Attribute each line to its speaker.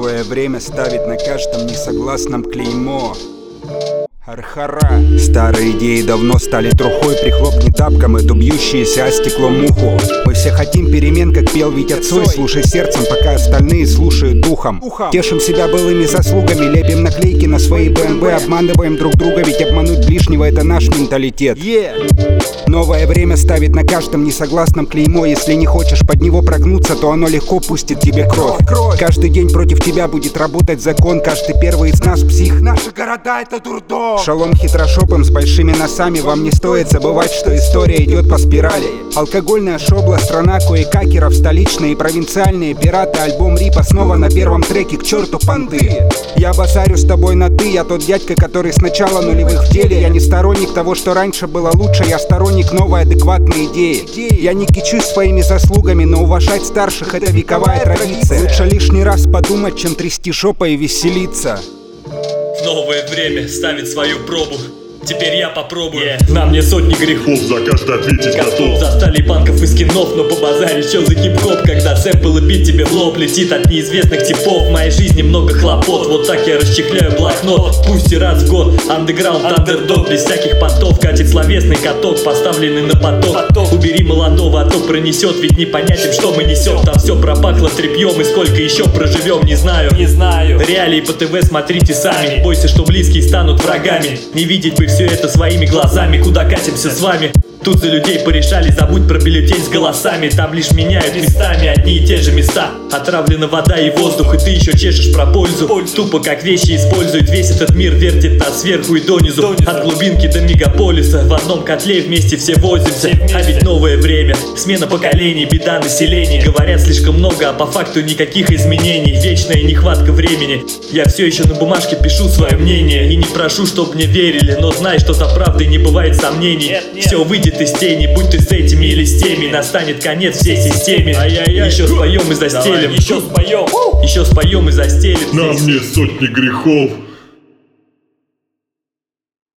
Speaker 1: Новое время ставит на каждом несогласном клеймо. Архара. Старые идеи давно стали трухой. Прихлопни тапком эту бьющуюся о стекло муху. Мы все хотим перемен, как пел Витя Цой. Слушай сердцем, пока остальные слушают духом. Тешим себя былыми заслугами, лепим наклейки на свои БМВ. Обманываем друг друга, ведь обмануть ближнего — это наш менталитет. Новое время ставит на каждом несогласном клеймо. Если не хочешь под него прогнуться, то оно легко пустит тебе кровь. Каждый день против тебя будет работать закон. Каждый первый из нас псих. Наши города — это дурдом. Шалом хитрошопым с большими носами. Вам не стоит забывать, что история идет по спирали. Алкогольная шобла, страна кое-какеров, столичные и провинциальные пираты. Альбом Рипа снова на первом треке, к черту понты. Я базарю с тобой на ты. Я тот дядька, который с начала нулевых в деле. Я не сторонник того, что раньше было лучше. Я сторонник новой адекватной идеи. Я не кичусь своими заслугами, но уважать старших — это вековая традиция. Лучше лишний раз подумать, чем трясти жопой и веселиться.
Speaker 2: Новое время ставит свою пробу. Теперь я попробую. На мне сотни грехов,
Speaker 3: за каждый ответить готов.
Speaker 2: Застали панков и скинов, но по базаре чё за хип-хоп? Когда сэмпл и бит тебе в лоб летит от неизвестных типов. В моей жизни много хлопот, вот так я расчехляю блокнот. Пусть и раз в год, андеграунд, андердог. Без всяких понтов катит словесный каток, поставленный на поток. Убери молодого, а то пронесет, ведь непонятен, что мы несем. Там все пропахло тряпьем, и сколько еще проживем, не знаю. Реалии по ТВ смотрите сами. Бойся, что близкие станут врагами. Не видеть бы все это своими глазами. Куда катимся с вами? Тут за людей порешали, забудь про бюллетень с голосами. Там лишь меняют местами одни и те же места. Отравлена вода и воздух, и ты еще чешешь про пользу. Тупо как вещи используют, весь этот мир вертит нас сверху и донизу. От глубинки до мегаполиса, в одном котле вместе все возимся. А ведь новое время, смена поколений, беда населения. Говорят слишком много, а по факту никаких изменений. Вечная нехватка времени. Я все еще на бумажке пишу свое мнение. И не прошу, чтоб мне верили, но знай, что за правдой не бывает сомнений. Все выйдет из тени, будь ты с этими или с теми. Настанет конец всей системе. Еще споем и застелим. Еще споем и застелим.
Speaker 3: На мне сотни грехов.